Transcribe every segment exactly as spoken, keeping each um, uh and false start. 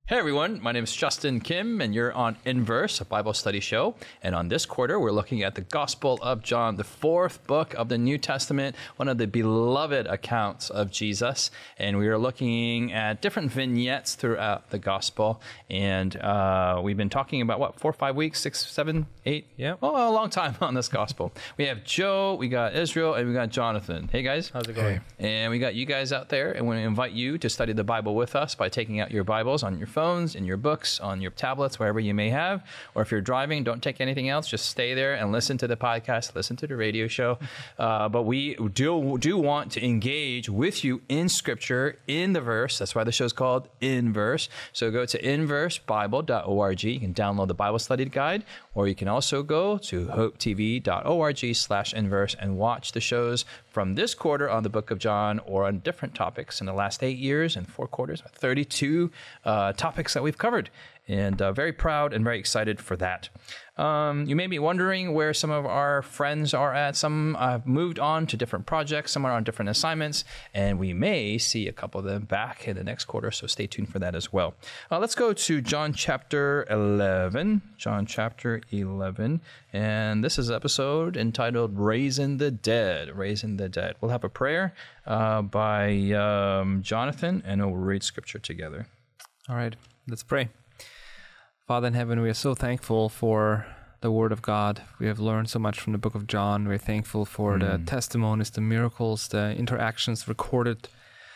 Hey everyone, my name is Justin Kim, and you're on Inverse, a Bible study show. And on this quarter, we're looking at the Gospel of John, the fourth book of the New Testament, one of the beloved accounts of Jesus. And we are looking at different vignettes throughout the Gospel. And uh, we've been talking about, what, four, five weeks, six, seven, eight? Yeah, well, a long time on this Gospel. We have Joe, we got Israel, and we got Jonathan. Hey guys, how's it going? Hey. And we got you guys out there, and we invite you to study the Bible with us by taking out your Bibles on your phones, in your books, on your tablets, wherever you may have. Or if you're driving, don't take anything else. Just stay there and listen to the podcast, listen to the radio show. Uh, but we do, do want to engage with you in Scripture, in the verse. That's why the show's called Inverse. So go to inverse bible dot org. You can download the Bible study guide, or you can also go to hope t v dot org slash inverse and watch the shows from this quarter on the book of John or on different topics in the last eight years and four quarters, thirty-two uh, topics that we've covered. And uh, very proud and very excited for that. Um, you may be wondering where some of our friends are at. Some have moved on to different projects. Some are on different assignments. And we may see a couple of them back in the next quarter. So stay tuned for that as well. Uh, let's go to John chapter eleven. John chapter eleven. And this is an episode entitled Raising the Dead. Raising the Dead. We'll have a prayer uh, by um, Jonathan, and we'll read Scripture together. All right, let's pray. Father in heaven, we are so thankful for the Word of God. We have learned so much from the book of John. We're thankful for mm. the testimonies, the miracles, the interactions recorded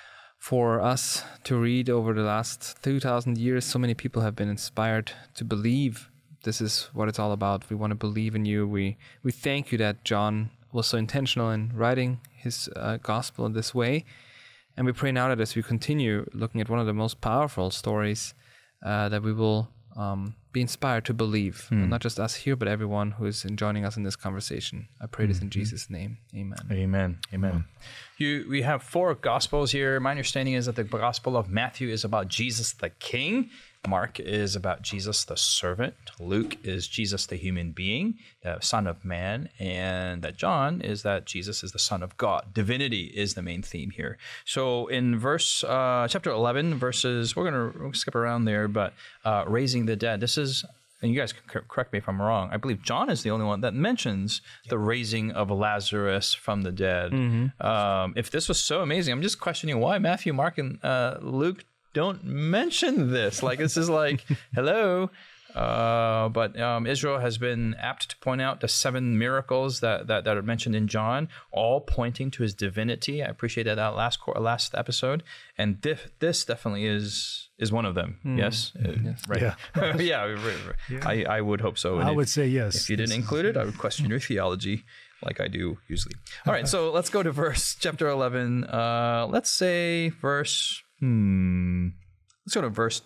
for us to read over the last two thousand years. So many people have been inspired to believe this is what it's all about. We want to believe in you. We, we thank you that John was so intentional in writing his uh, gospel in this way. And we pray now that as we continue looking at one of the most powerful stories, uh, that we will um, be inspired to believe, mm. well, not just us here, but everyone who is joining us in this conversation. I pray mm-hmm. this in Jesus' name. Amen. Amen. Amen. Mm. You, we have four Gospels here. My understanding is that the Gospel of Matthew is about Jesus the King. Mark is about Jesus the servant. Luke is Jesus the human being, the Son of Man. And that John is that Jesus is the Son of God. Divinity is the main theme here. So in verse uh, chapter eleven, verses, we're going to skip around there, but uh, raising the dead. This is, and you guys can correct me if I'm wrong, I believe John is the only one that mentions the raising of Lazarus from the dead. Mm-hmm. Um, if this was so amazing, I'm just questioning why Matthew, Mark, and uh, Luke don't mention this. Like, this is like, hello. Uh, but um, Israel has been apt to point out the seven miracles that, that, that are mentioned in John, all pointing to his divinity. I appreciated that last last episode. And this, this definitely is is one of them. Mm. Yes? Mm. Uh, right. Yeah. yeah, right, right. yeah. I, I would hope so. And I if, would say yes. If you didn't include it, I would question your theology like I do usually. All right, so let's go to verse chapter eleven. Uh, let's say verse... Hmm. Let's go to verse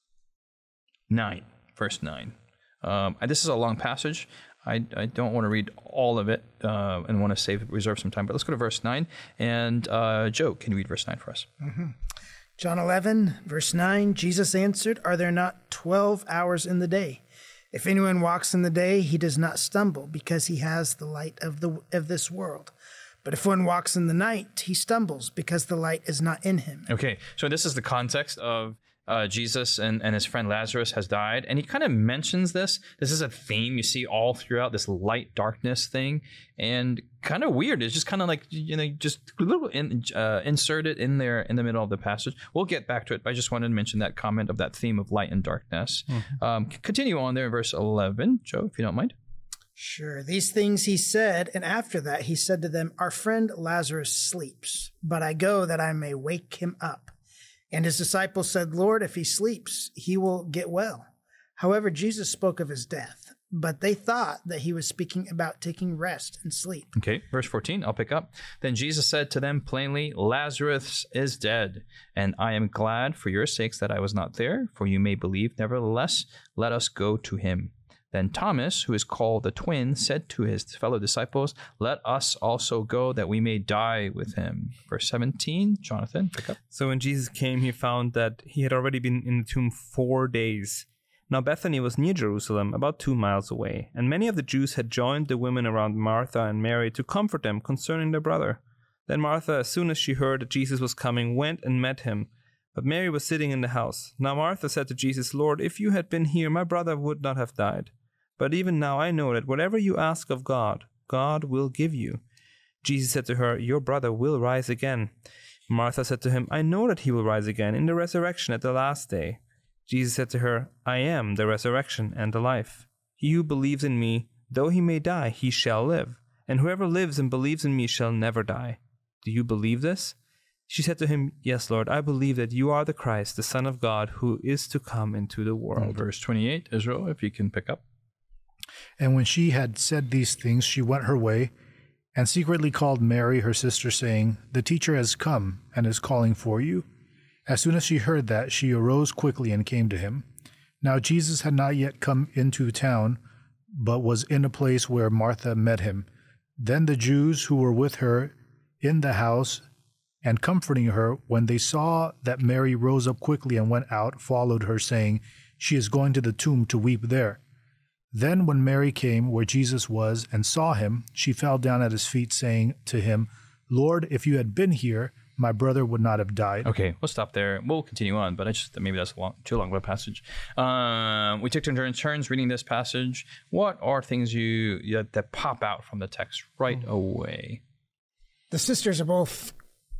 nine. Verse nine. Um, this is a long passage. I, I don't want to read all of it uh, and want to save reserve some time. But let's go to verse nine. And uh, Joe, can you read verse nine for us? Mm-hmm. John eleven, verse nine. Jesus answered, "Are there not twelve hours in the day? If anyone walks in the day, he does not stumble, because he has the light of the of this world. But if one walks in the night, he stumbles, because the light is not in him." Okay, so this is the context of uh, Jesus and, and his friend Lazarus has died. And he kind of mentions this. This is a theme you see all throughout, this light darkness thing. And kind of weird. It's just kind of like, you know, just a little in, uh, inserted in there in the middle of the passage. We'll get back to it, but I just wanted to mention that comment of that theme of light and darkness. Mm-hmm. Um, continue on there in verse eleven, Joe, if you don't mind. Sure. These things he said, and after that he said to them, "Our friend Lazarus sleeps, but I go that I may wake him up." And his disciples said, "Lord, if he sleeps, he will get well." However, Jesus spoke of his death, but they thought that he was speaking about taking rest and sleep. Okay, verse fourteen, I'll pick up. Then Jesus said to them plainly, "Lazarus is dead, and I am glad for your sakes that I was not there, for you may believe. Nevertheless, let us go to him." Then Thomas, who is called the twin, said to his fellow disciples, "Let us also go, that we may die with him." Verse seventeen, Jonathan, pick up. So when Jesus came, he found that he had already been in the tomb four days. Now Bethany was near Jerusalem, about two miles away, and many of the Jews had joined the women around Martha and Mary to comfort them concerning their brother. Then Martha, as soon as she heard that Jesus was coming, went and met him. But Mary was sitting in the house. Now Martha said to Jesus, Lord, if you had been here, my brother would not have died. But even now I know that whatever you ask of God, God will give you. Jesus said to her, your brother will rise again. Martha said to him, I know that he will rise again in the resurrection at the last day. Jesus said to her, I am the resurrection and the life. He who believes in me, though he may die, he shall live. And whoever lives and believes in me shall never die. Do you believe this? She said to him, yes, Lord, I believe that you are the Christ, the Son of God, who is to come into the world. And verse twenty-eight, Israel, if you can pick up. And when she had said these things, she went her way and secretly called Mary, her sister, saying, the teacher has come and is calling for you. As soon as she heard that, she arose quickly and came to him. Now Jesus had not yet come into town, but was in a place where Martha met him. Then the Jews who were with her in the house and comforting her, when they saw that Mary rose up quickly and went out, followed her, saying, she is going to the tomb to weep there. Then when Mary came where Jesus was and saw him, she fell down at his feet, saying to him, Lord, if you had been here, my brother would not have died. Okay, we'll stop there. We'll continue on, but I just maybe that's a long, too long of a passage. Um, we took turns, turns reading this passage. What are things you, you that pop out from the text right away? The sisters are both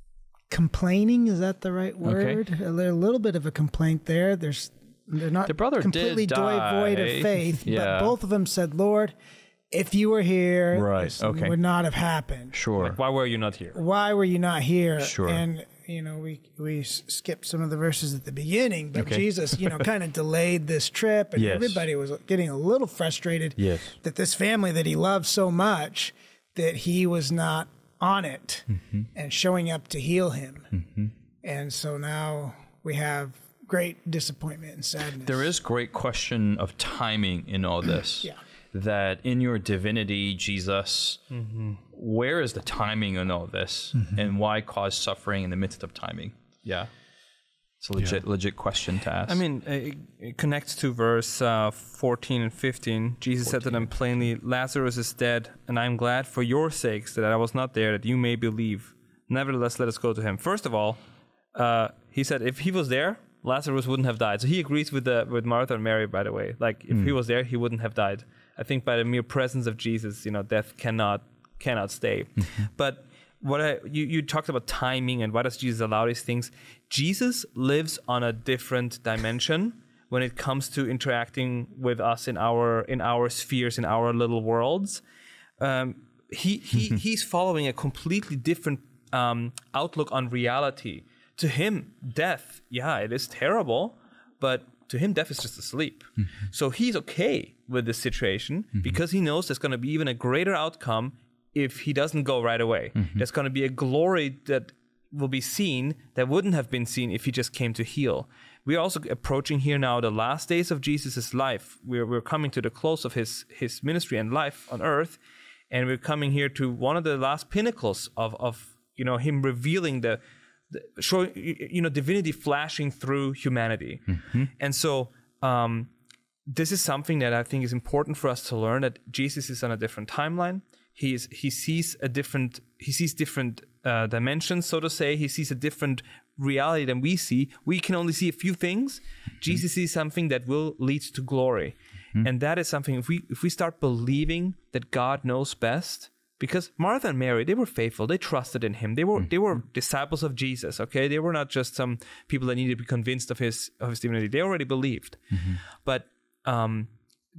complaining. Is that the right word? Okay. A little bit of a complaint there. There's they're not The brother completely did devoid die. of faith, Yeah. but both of them said, "Lord, if you were here, Right, this okay. would not have happened. Sure. Why were you not here? Why were you not here?" Sure. And you know, we we s- skipped some of the verses at the beginning, but Okay. Jesus, you know, kind of delayed this trip, and Yes. everybody was getting a little frustrated Yes. that this family that he loved so much, that he was not on it Mm-hmm. and showing up to heal him. And so now we have great disappointment and sadness. There is great question of timing in all this. Yeah. That in your divinity, Jesus, where is the timing in all this, and why cause suffering in the midst of timing? Yeah, it's a legit, legit question to ask. I mean, it, it connects to verse uh, fourteen and fifteen. Jesus said to them plainly, Lazarus is dead, and I am glad for your sakes that I was not there, that you may believe. Nevertheless, let us go to him. First of all, uh, he said if he was there, Lazarus wouldn't have died. So he agrees with the, with Martha and Mary, by the way. Like, if he was there, he wouldn't have died. I think by the mere presence of Jesus, you know, death cannot cannot stay. But what I, you, you talked about timing and why does Jesus allow these things? Jesus lives on a different dimension when it comes to interacting with us in our in our spheres, in our little worlds. Um, he he he's following a completely different um, outlook on reality. To him, death, yeah, it is terrible, but to him, death is just a sleep. Mm-hmm. So he's okay with this situation mm-hmm. because he knows there's going to be even a greater outcome if he doesn't go right away. Mm-hmm. There's going to be a glory that will be seen that wouldn't have been seen if he just came to heal. We're also approaching here now the last days of Jesus' life. We're, we're coming to the close of his, his ministry and life on earth, and we're coming here to one of the last pinnacles of, of you know, him revealing the showing, you know, divinity flashing through humanity. Mm-hmm. And so um, this is something that I think is important for us to learn, that Jesus is on a different timeline. He is, he sees a different, he sees different uh, dimensions, so to say. He sees a different reality than we see. We can only see a few things. Mm-hmm. Jesus sees something that will lead to glory. Mm-hmm. And that is something, if we if we start believing that God knows best, because Martha and Mary, they were faithful. They trusted in him. They were mm-hmm. they were disciples of Jesus. Okay, they were not just some people that needed to be convinced of his of his divinity. They already believed. Mm-hmm. But um,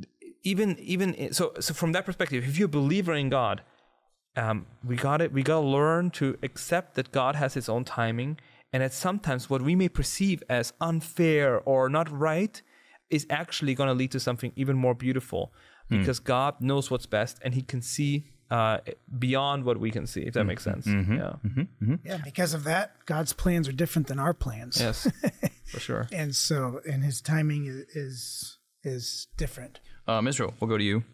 even even so, so from that perspective, if you're a believer in God, um, we got it. We got to learn to accept that God has His own timing, and that sometimes what we may perceive as unfair or not right is actually going to lead to something even more beautiful, because mm. God knows what's best, and He can see Uh, beyond what we can see, if that makes sense. Mm-hmm. Yeah. Mm-hmm. Mm-hmm. Yeah, because of that, God's plans are different than our plans. Yes, for sure. And so, and his timing is is, is different. Um, Israel, we'll go to you.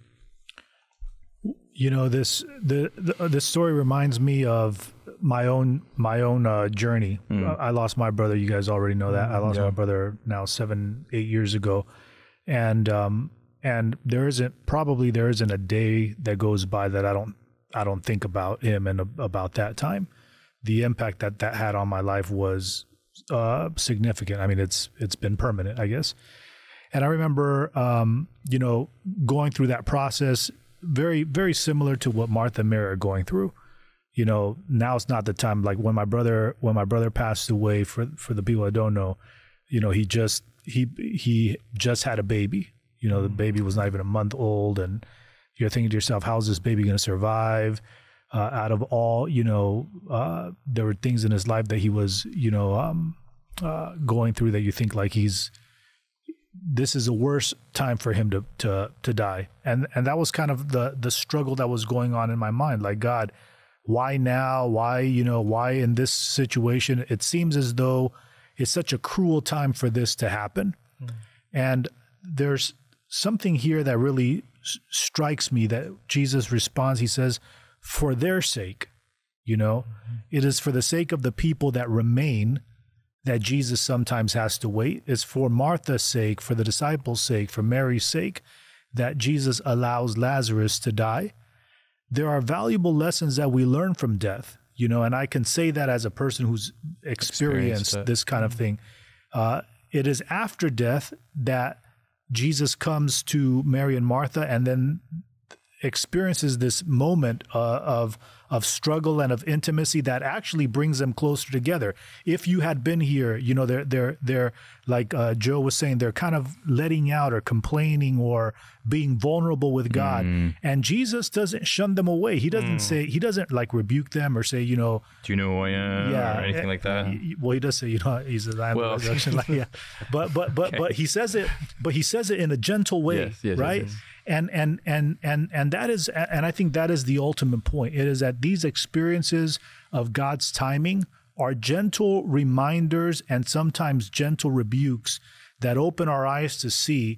You know, this the, the this story reminds me of my own my own uh, journey. Mm. I lost my brother. You guys already know that. I lost yeah. my brother now seven, eight years ago, and um, And there isn't probably there isn't a day that goes by that I don't I don't think about him and about that time. The impact that that had on my life was uh, significant. I mean, it's it's been permanent, I guess. And I remember, um, you know, going through that process, very, very similar to what Martha and Mary are going through. You know, now it's not the time. Like when my brother, when my brother passed away, for for the people that don't know, you know, he just he he just had a baby. You know, the baby was not even a month old, and you're thinking to yourself, how's this baby going to survive? Uh, out of all, you know, uh, there were things in his life that he was, you know, um, uh, going through that you think like he's. This is a worse time for him to to to die, and and that was kind of the the struggle that was going on in my mind. Like, God, why now? Why, you know, why in this situation? It seems as though it's such a cruel time for this to happen. Mm. And there's something here that really s- strikes me that Jesus responds. He says, "For their sake, you know, mm-hmm. it is for the sake of the people that remain." That Jesus sometimes has to wait. It's for Martha's sake, for the disciples' sake, for Mary's sake, that Jesus allows Lazarus to die. There are valuable lessons that we learn from death, you know, and I can say that as a person who's experienced, experienced this kind of thing. Uh, it is after death that Jesus comes to Mary and Martha and then experiences this moment uh, of of struggle and of intimacy that actually brings them closer together. If you had been here, you know, they're they're they're like uh, Joe was saying, they're kind of letting out or complaining or being vulnerable with God. Mm. And Jesus doesn't shun them away. He doesn't mm. say, he doesn't like rebuke them or say, you know, do you know who I am? Yeah, or anything like that. Well, he does say, you know, he says, I am well, the resurrection. Like, yeah. But but but okay. but he says it, but he says it in a gentle way, yes, yes, right? Yes, yes. And and and and and that is, and I think that is the ultimate point. It is that these experiences of God's timing are gentle reminders and sometimes gentle rebukes that open our eyes to see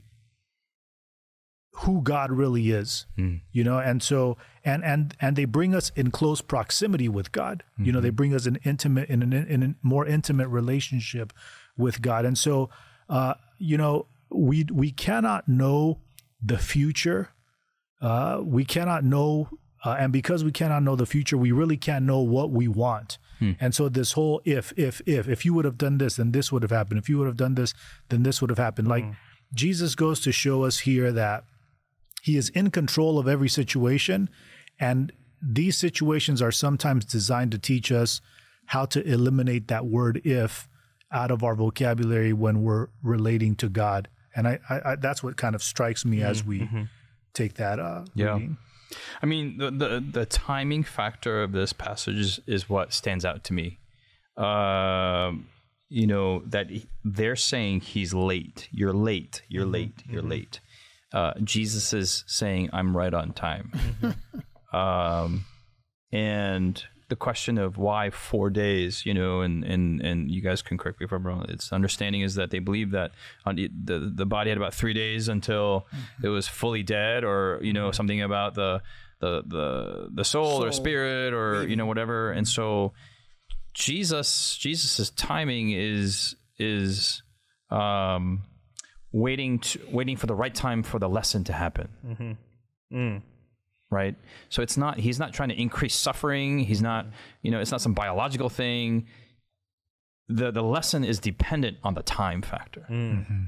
who God really is. Mm. You know, and so and and and they bring us in close proximity with God. Mm-hmm. You know, they bring us an intimate in an in a more intimate relationship with God. And so, uh, you know, we we cannot know the future. Uh, we cannot know, uh, and because we cannot know the future, we really can't know what we want. Hmm. And so this whole if, if, if, if you would have done this, then this would have happened. If you would have done this, then this would have happened. Like, hmm. Jesus goes to show us here that he is in control of every situation. And these situations are sometimes designed to teach us how to eliminate that word if out of our vocabulary when we're relating to God. And I, I, I, that's what kind of strikes me as we mm-hmm. take that uh, yeah. reading. I mean, the, the the timing factor of this passage is, is what stands out to me. Uh, you know, that he, they're saying he's late. You're late. You're mm-hmm. late. You're mm-hmm. late. Uh, Jesus is saying, I'm right on time. Mm-hmm. um, and the question of why four days, you know, and, and, and you guys can correct me if I'm wrong. Its understanding is that they believe that on the, the the body had about three days until mm-hmm. it was fully dead, or you know, something about the the the the soul, soul. or spirit, or Maybe. you know, whatever. And so Jesus Jesus's timing is is um, waiting to, waiting for the right time for the lesson to happen. Mm-hmm. Mm. Right. So it's not, he's not trying to increase suffering. He's not, you know, it's not some biological thing. The the lesson is dependent on the time factor. Mm-hmm.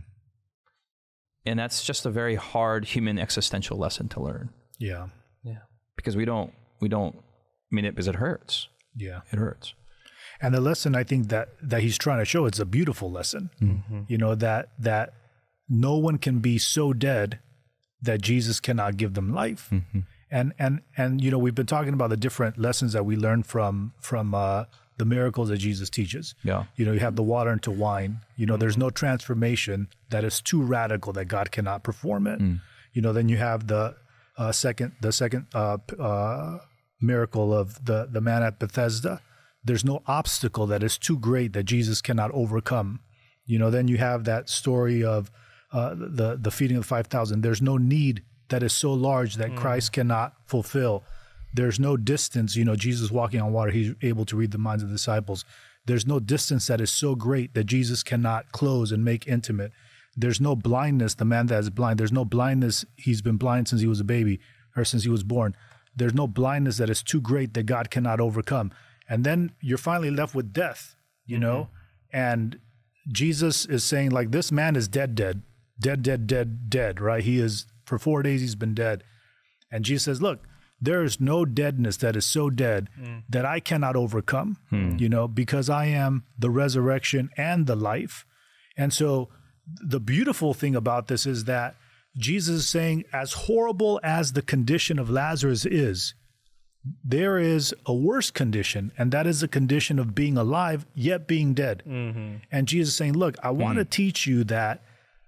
And that's just a very hard human existential lesson to learn. Yeah. Yeah. Because we don't, we don't, I mean, it, because it hurts. Yeah. It hurts. And the lesson I think that, that he's trying to show, it's a beautiful lesson. Mm-hmm. You know, that, that no one can be so dead that Jesus cannot give them life. Mm-hmm. And, and, and, you know, we've been talking about the different lessons that we learn from, from, uh, the miracles that Jesus teaches. Yeah. You know, you have the water into wine. You know, mm-hmm. there's no transformation that is too radical that God cannot perform it. Mm. You know, then you have the, uh, second, the second, uh, uh, miracle of the, the man at Bethesda. There's no obstacle that is too great that Jesus cannot overcome. You know, then you have that story of, uh, the, the feeding of five thousand. There's no need that is so large that mm. Christ cannot fulfill. There's no distance, you know, Jesus walking on water, he's able to read the minds of the disciples. There's no distance that is so great that Jesus cannot close and make intimate. There's no blindness, the man that is blind. There's no blindness, he's been blind since he was a baby or since he was born. There's no blindness that is too great that God cannot overcome. And then you're finally left with death, you mm-hmm. know, And Jesus is saying, like, this man is dead, dead, dead, dead, dead, dead, right? He is, for four days, he's been dead. And Jesus says, look, there is no deadness that is so dead mm. that I cannot overcome, mm. you know, because I am the resurrection and the life. And so the beautiful thing about this is that Jesus is saying, as horrible as the condition of Lazarus is, there is a worse condition, and that is the condition of being alive, yet being dead. Mm-hmm. And Jesus is saying, look, I want to mm. teach you that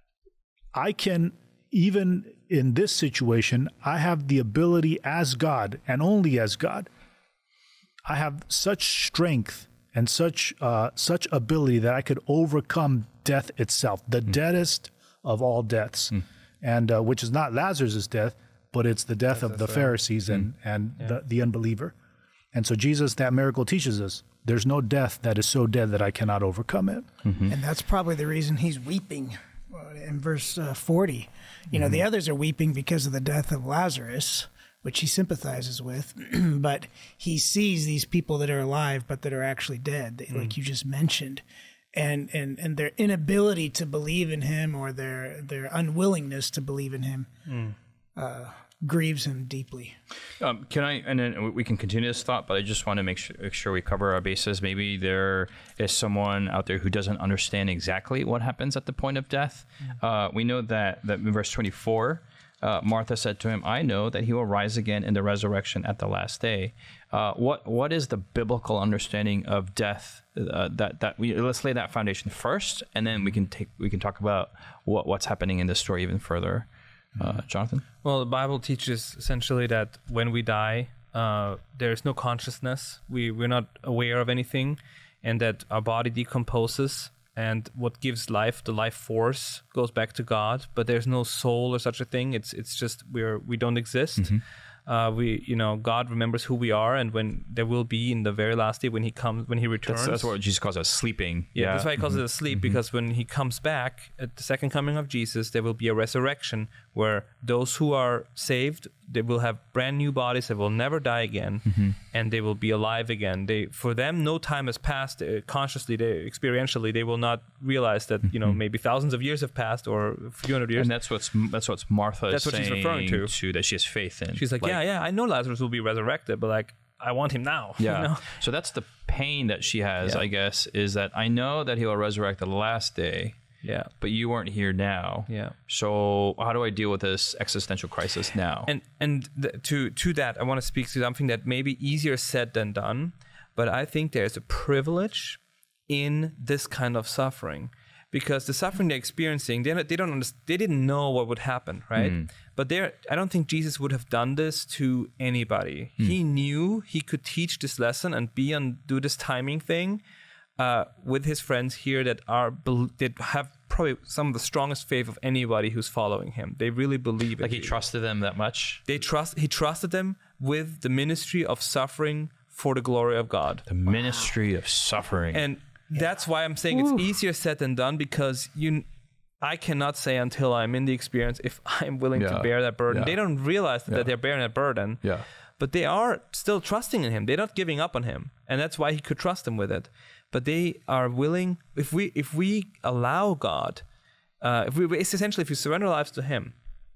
I can, even in this situation, I have the ability as God, and only as God, I have such strength and such uh, such ability that I could overcome death itself, the mm. deadest of all deaths, mm. and uh, which is not Lazarus' death, but it's the death That's of the right. Pharisees and, mm. and yeah. the, the unbeliever. And so Jesus, that miracle teaches us, there's no death that is so dead that I cannot overcome it. Mm-hmm. And that's probably the reason he's weeping in verse uh, forty. You know, mm-hmm. the others are weeping because of the death of Lazarus, which he sympathizes with, but he sees these people that are alive, but that are actually dead, mm. like you just mentioned. And, and and their inability to believe in him, or their, their unwillingness to believe in him, mm. uh, grieves him deeply. Um, can I, and then we can continue this thought, but I just want to make sure, make sure we cover our bases. Maybe there is someone out there who doesn't understand exactly what happens at the point of death. Mm-hmm. Uh, we know that, that in verse twenty-four, uh, Martha said to him, I know that he will rise again in the resurrection at the last day. Uh, what what is the biblical understanding of death? Uh, that that we let's lay that foundation first, and then we can take we can talk about what what's happening in this story even further. Uh, Jonathan? Well, the Bible teaches essentially that when we die, uh, there's no consciousness. We, we're not aware of anything, and that our body decomposes, and what gives life, the life force, goes back to God, but there's no soul or such a thing. It's it's just we're, we don't exist. Mm-hmm. Uh, we, you know, God remembers who we are, and when there will be in the very last day when he comes, when he returns. That's, that's what Jesus calls us sleeping. Yeah, yeah. that's why he calls mm-hmm. it a sleep, mm-hmm. because when he comes back at the second coming of Jesus, there will be a resurrection where those who are saved, they will have brand new bodies that will never die again, mm-hmm. and they will be alive again. They, for them, no time has passed. Uh, consciously, they, experientially, they will not realize that mm-hmm. you know maybe thousands of years have passed, or a few hundred years. And that's what's that's what's Martha that's is what saying she's referring to. to that she has faith in. She's like, like, yeah, yeah, I know Lazarus will be resurrected, but like, I want him now. Yeah. You know? So that's the pain that she has, yeah. I guess, is that I know that he will resurrect the last day. Yeah. But you weren't here now. Yeah. So how do I deal with this existential crisis now? And and th- to to that, I want to speak to something that may be easier said than done, but I think there's a privilege in this kind of suffering, because the suffering they're experiencing, they don't, they don't understand, they didn't know what would happen, right? Mm. But they're, I don't think Jesus would have done this to anybody. Mm. He knew he could teach this lesson and be on do this timing thing. Uh, with his friends here that are that have probably some of the strongest faith of anybody who's following him. They really believe it. Like he trusted them that much? They trust. He trusted them with the ministry of suffering for the glory of God. The ministry wow. of suffering. And yeah. that's why I'm saying Ooh. It's easier said than done, because you, I cannot say until I'm in the experience if I'm willing yeah. to bear that burden. Yeah. They don't realize that, yeah. that they're bearing that burden. Yeah. But they are still trusting in him. They're not giving up on him. And that's why he could trust them with it. But they are willing, if we if we allow God, uh, if we it's essentially if we surrender our lives to him,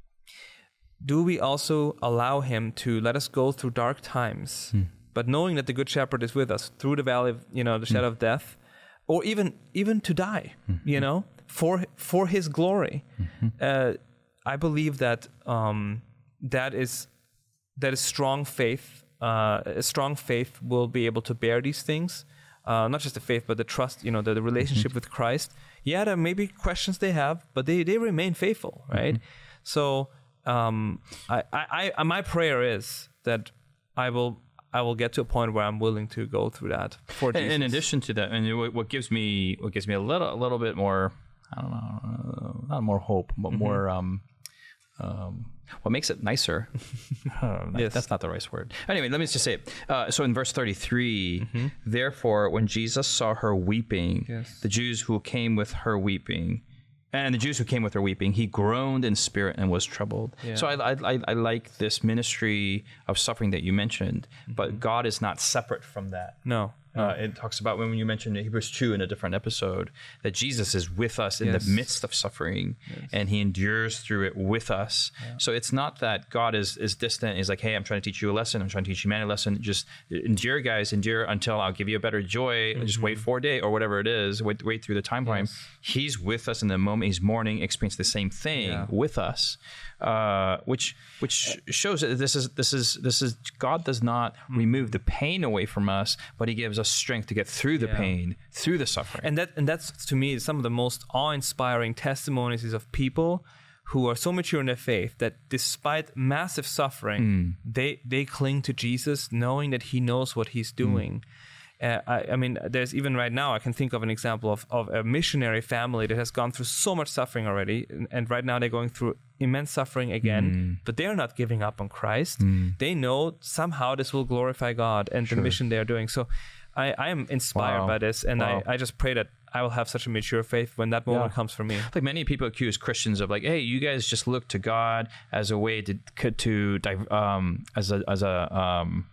do we also allow him to let us go through dark times, hmm. but knowing that the Good Shepherd is with us through the valley of, you know, the shadow hmm. of death, or even even to die, mm-hmm. you know, for for his glory. Mm-hmm. Uh, I believe that um, that is that is strong faith. Uh, a strong faith will be able to bear these things. Uh, not just the faith, but the trust, you know, the, the relationship mm-hmm. with Christ. Yeah, there may be questions they have, but they, they remain faithful, right? Mm-hmm. So um, I, I, I, my prayer is that I will I will get to a point where I'm willing to go through that for Jesus. In addition to that, and what gives me what gives me a little a little bit more, I don't know, not more hope, but mm-hmm. more. Um, um, what makes it nicer? oh, that, yes. That's not the right word. Anyway, let me just say it. Uh, so in verse thirty-three, mm-hmm. therefore, when Jesus saw her weeping, yes. the Jews who came with her weeping, and the Jews who came with her weeping, he groaned in spirit and was troubled. Yeah. So I, I, I like this ministry of suffering that you mentioned, mm-hmm. but God is not separate from that. No. Uh, it talks about when you mentioned Hebrews two in a different episode, that Jesus is with us in Yes. the midst of suffering, yes. and he endures through it with us. Yeah. So it's not that God is, is distant. He's like, hey, I'm trying to teach you a lesson. I'm trying to teach humanity a lesson. Just endure, guys, endure until I'll give you a better joy. Mm-hmm. Just wait for a day or whatever it is. Wait, wait through the time frame. Yes. He's with us in the moment. He's mourning, experiencing the same thing yeah. with us, uh, which which shows that this is this is this is God does not remove the pain away from us, but he gives us strength to get through the yeah. pain, through the suffering. And that and that's to me some of the most awe-inspiring testimonies is of people who are so mature in their faith that despite massive suffering, mm. they they cling to Jesus, knowing that he knows what he's doing. Mm. Uh, I, I mean, there's even right now, I can think of an example of, of a missionary family that has gone through so much suffering already. And, and right now they're going through immense suffering again, mm. but they're not giving up on Christ. Mm. They know somehow this will glorify God and sure. the mission they're doing. So I, I am inspired wow. by this. And wow. I, I just pray that I will have such a mature faith when that moment yeah. comes for me. Like many people accuse Christians of like, hey, you guys just look to God as a way to, to um, as a, as a, um,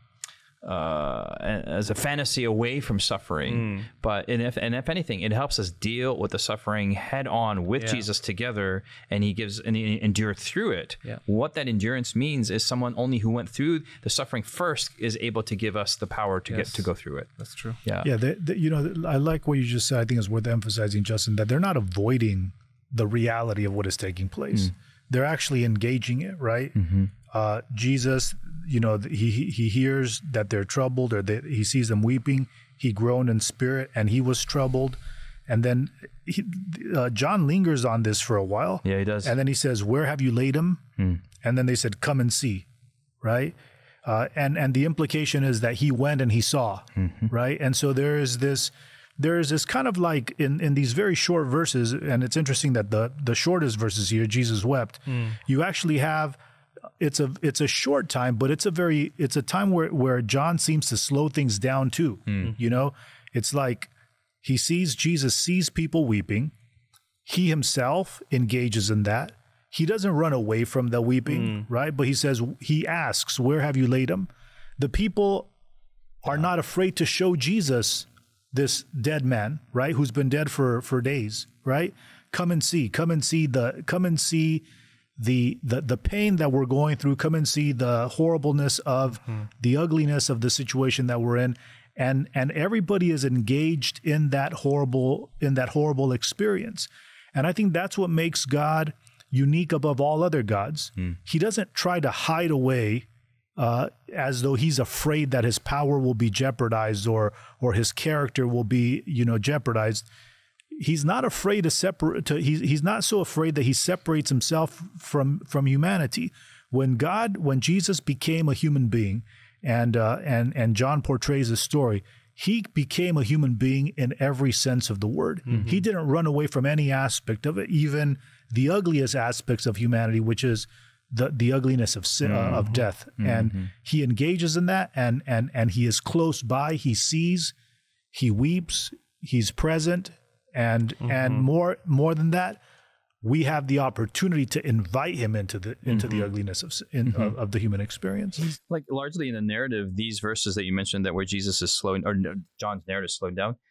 uh, as a fantasy away from suffering. Mm. But and if and if anything, it helps us deal with the suffering head on with yeah. Jesus together, and he gives and he endure through it. Yeah. What that endurance means is someone only who went through the suffering first is able to give us the power to yes. get to go through it. That's true. Yeah. Yeah. They, they, you know, I like what you just said. I think it's worth emphasizing, Justin, that they're not avoiding the reality of what is taking place. Mm. They're actually engaging it, right? Mm-hmm. Uh, Jesus, you know, he he hears that they're troubled, or that he sees them weeping. He groaned in spirit, and he was troubled. And then he, uh, John lingers on this for a while. Yeah, he does. And then he says, "Where have you laid him?" Hmm. And then they said, "Come and see," right? Uh, and and the implication is that he went and he saw, mm-hmm. right? And so there is this. There is this kind of like in, in these very short verses, and it's interesting that the the shortest verses here, Jesus wept. Mm. You actually have it's a it's a short time, but it's a very it's a time where, where John seems to slow things down too. Mm. You know, it's like he sees Jesus sees people weeping. He himself engages in that. He doesn't run away from the weeping, mm. right? But he says he asks, "Where have you laid him?" The people are not afraid to show Jesus this dead man, right, who's been dead for, for days, right? Come and see, come and see the, come and see the the the pain that we're going through. Come and see the horribleness of mm-hmm. the ugliness of the situation that we're in, and and everybody is engaged in that horrible in that horrible experience. And I think that's what makes God unique above all other gods. Mm. He doesn't try to hide away. Uh, as though he's afraid that his power will be jeopardized or or his character will be, you know, jeopardized. He's not afraid to separate. To, he's he's not so afraid that he separates himself from from humanity. When God, when Jesus became a human being, and uh, and and John portrays the story, he became a human being in every sense of the word. Mm-hmm. He didn't run away from any aspect of it, even the ugliest aspects of humanity, which is the the ugliness of sin, mm-hmm. uh, of death, mm-hmm. and he engages in that, and and and he is close by. He sees, he weeps, he's present, and mm-hmm. and more more than that, we have the opportunity to invite him into the into mm-hmm. the ugliness of, in, mm-hmm. of of the human experience. Like largely in the narrative, these verses that you mentioned, that where Jesus is slowing, or John's narrative is slowing down,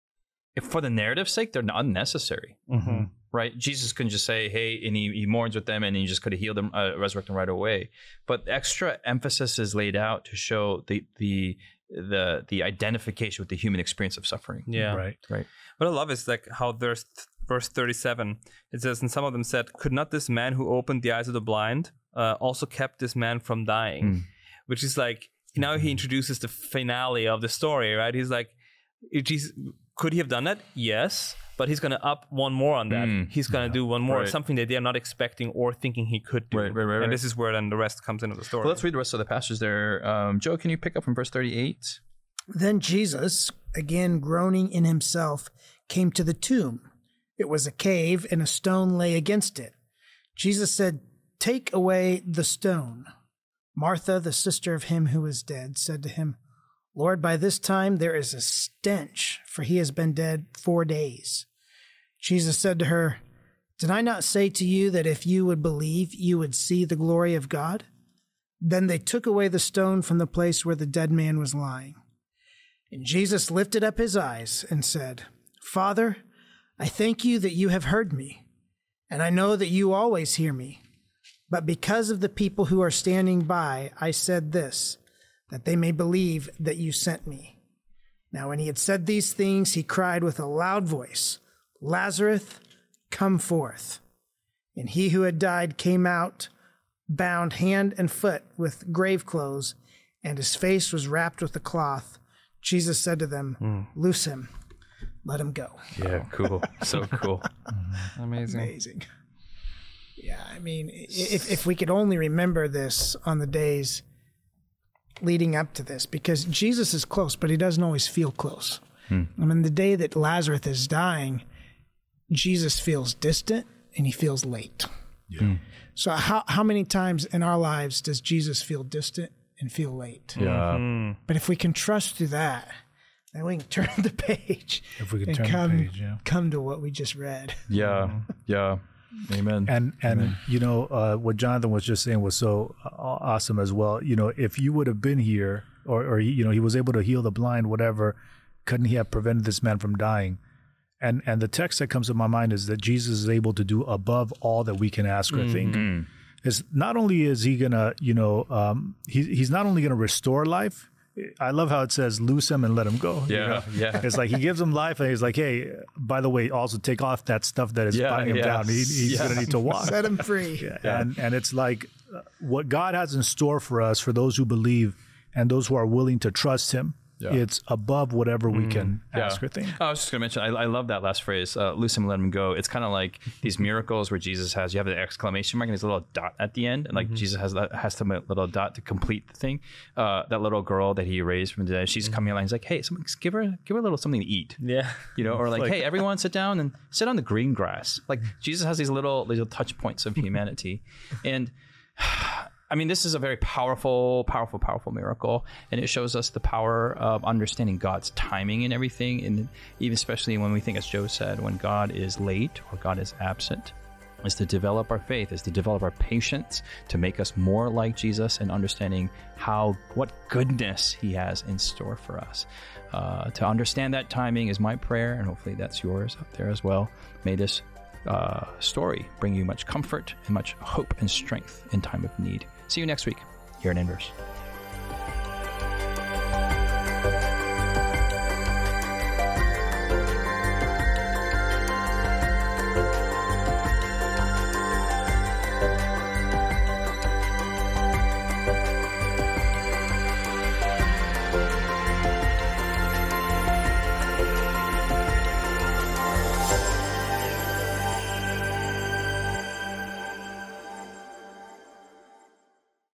if for the narrative's sake, they're not unnecessary. Mm-hmm. Right? Jesus couldn't just say, hey, and he, he mourns with them, and he just could have healed them, uh, resurrected them right away. But extra emphasis is laid out to show the the the the identification with the human experience of suffering. Yeah. Right. Right. What I love is like how there's verse thirty-seven, it says, and some of them said, could not this man who opened the eyes of the blind uh, also kept this man from dying? Mm. Which is like, now he introduces the finale of the story, right? He's like, Jesus, could he have done that? Yes. But he's going to up one more on that. Mm, he's going to yeah, do one more, right. something that they're not expecting or thinking he could do. Right, right, right, and right. this is where then the rest comes into the story. Well, let's read the rest of the passages there. Um, Joe, can you pick up from verse thirty-eight? Then Jesus, again groaning in himself, came to the tomb. It was a cave, and a stone lay against it. Jesus said, "Take away the stone." Martha, the sister of him who was dead, said to him, "Lord, by this time there is a stench, for he has been dead four days." Jesus said to her, "Did I not say to you that if you would believe, you would see the glory of God?" Then they took away the stone from the place where the dead man was lying. And Jesus lifted up his eyes and said, Father, I thank you that you have heard me, and I know that you always hear me. But because of the people who are standing by, I said this, that they may believe that you sent me. Now when he had said these things, he cried with a loud voice, Lazarus, come forth. And he who had died came out, bound hand and foot with grave clothes, and his face was wrapped with a cloth. Jesus said to them, mm. Loose him, let him go. Yeah, cool. So cool. Amazing. Amazing. Yeah, I mean, if if we could only remember this on the days leading up to this, because Jesus is close, but he doesn't always feel close. Hmm. I mean, the day that Lazarus is dying, Jesus feels distant and he feels late. Yeah. Hmm. So how how many times in our lives does Jesus feel distant and feel late? Yeah. Mm-hmm. But if we can trust through that, then we can turn the page. If we can and turn come, the page, yeah. come to what we just read. Yeah. Yeah. Amen. And and Amen. you know uh, what Jonathan was just saying was so awesome as well. You know, if you would have been here, or or you know, he was able to heal the blind, whatever, couldn't he have prevented this man from dying? And and the text that comes to my mind is that Jesus is able to do above all that we can ask or think. Mm-hmm. Is not only is he gonna, you know, um, he, he's not only gonna restore life. I love how it says, loose him and let him go. Yeah, you know? yeah. It's like he gives him life and he's like, hey, by the way, also take off that stuff that is Yeah, binding him yeah. down. He, he's Yeah. going to need to walk. Set him free. Yeah. Yeah. And, and it's like uh, what God has in store for us, for those who believe and those who are willing to trust him, Yeah. it's above whatever we can Yeah. ask or think. I was just going to mention, I, I love that last phrase, uh, loose him, let him go. It's kind of like these miracles where Jesus has, you have the exclamation mark and there's a little dot at the end. And like mm-hmm. Jesus has that, has to make a little dot to complete the thing. Uh, that little girl that he raised from the dead, she's mm-hmm. coming along. He's like, hey, someone, give her, give her a little something to eat. Yeah. You know, or like, like- hey, everyone sit down and sit on the green grass. Like Jesus has these little, little touch points of humanity. And I mean, this is a very powerful, powerful, powerful miracle, and it shows us the power of understanding God's timing and everything, and even especially when we think, as Joe said, when God is late or God is absent, is to develop our faith, is to develop our patience, to make us more like Jesus and understanding how, what goodness he has in store for us. Uh, to understand that timing is my prayer, and hopefully that's yours up there as well. May this uh, story bring you much comfort and much hope and strength in time of need. See you next week here in Inverse.